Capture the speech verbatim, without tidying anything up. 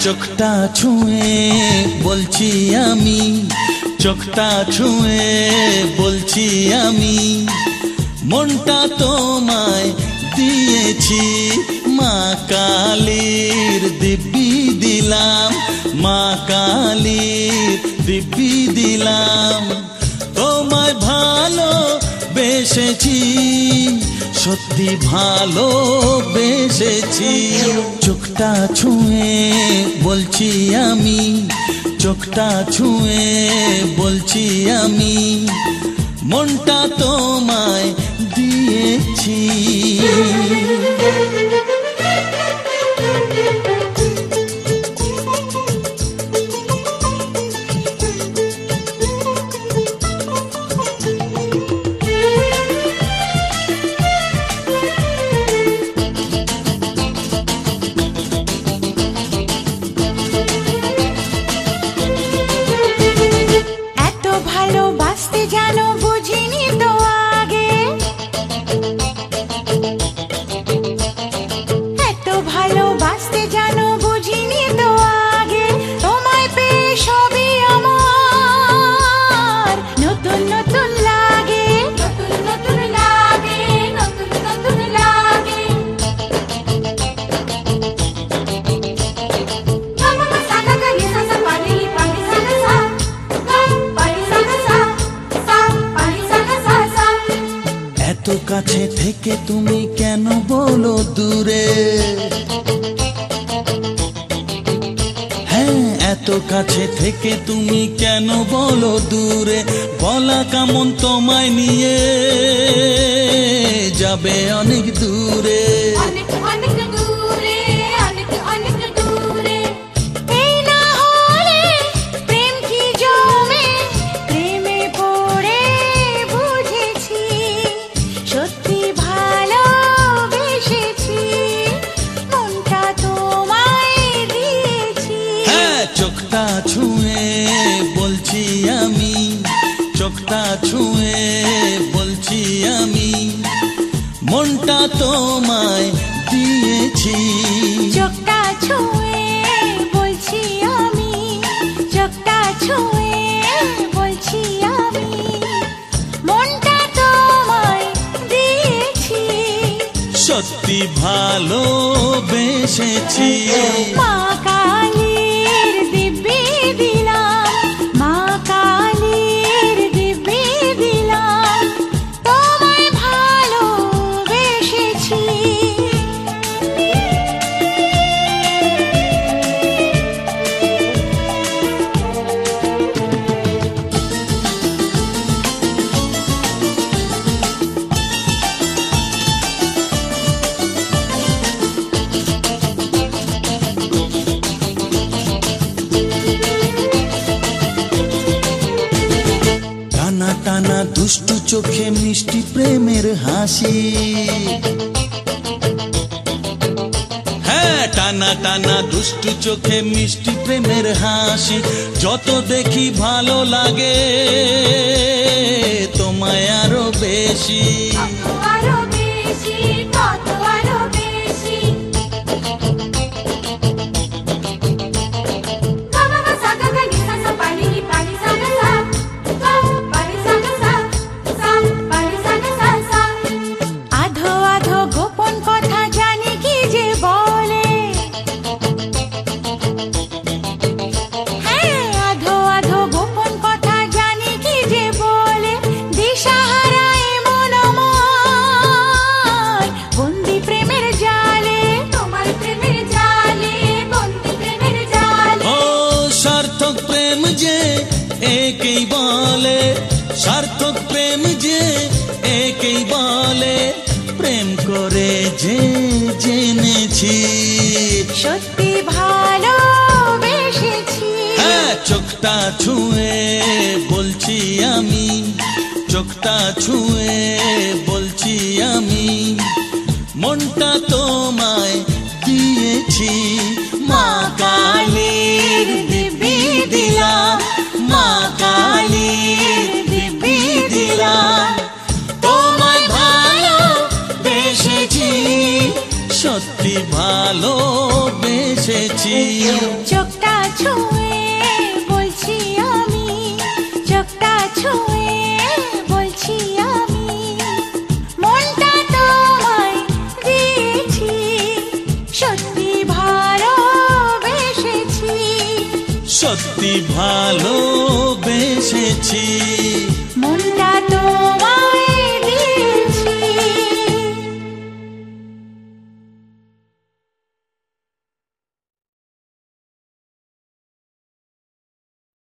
চোখটা ছুঁয়ে বলছি আমি, চোখটা ছুঁয়ে বলছি আমি, মনটা তোমায় দিয়েছি, মা কালীর দিব্যি দিলাম, মা কালীর দিব্যি দিলাম। তোমায় ভালো বেসেছি, সত্যি ভালো বেসেছি। চোখটা ছুঁয়ে বলছি আমি, চোখটা ছুঁয়ে বলছি আমি, মনটা তোমায় দিয়েছি। এত কাছে থেকে তুমি কেন বলো দূরে, হ্যাঁ এত কাছে থেকে তুমি কেন বলো দূরে, বলা কেমন তোমায় নিয়ে যাবে অনেক দূরে। চোখটা ছুঁয়ে বলছি আমি, চোখটা ছুঁয়ে বলছি আমি, মনটা তোমায় দিয়েছি। চোখটা ছুঁয়ে বলছি আমি, চোখটা ছুঁয়ে বলছি আমি, মনটা তোমায় দিয়েছি। সত্যি ভালো বেসেছি। মা কালীর দিব্যি দিলাম, মা কালীর দিব্যি দিলাম, তোমায় ভালো বেসেছি। টানা টানা দুষ্টু চোখে মিষ্টি প্রেমের হাসি, হ্যাঁ টানা টানা দুষ্টু চোখে মিষ্টি প্রেমের হাসি, যত দেখি ভালো লাগে তোমায় আরো বেশি। আরো বেশি, কত আরো বেশি। আধো আধো গোপন কথা জানি কি যে বলে, হ্যাঁ আধো আধো গোপন কথা জানি কি যে বলে, দিশাহারা এমন আমার বন্দি প্রেমের জালে, তোমার প্রেমের জালে, বন্দি প্রেমের জালে। ও সার্থক প্রেম যে একেই বলে, সার্থক প্রেম যে একেই বলে, প্রেম করে যে জেনেছি, সত্যি ভালো বেসেছি। হ্যাঁ চোখটা ছুঁয়ে বলছি আমি, চোখটা ছুঁয়ে বলছি আমি, মনটা তোমায় দিয়েছি। মা কালীর দিব্যি দিলাম, মা কালীর দিব্যি দিলাম, তোমায় ভালো বেসেছি, সত্যি ভালো বেসেছি। সত্যি ভালোবেসেছি মনটা তোমার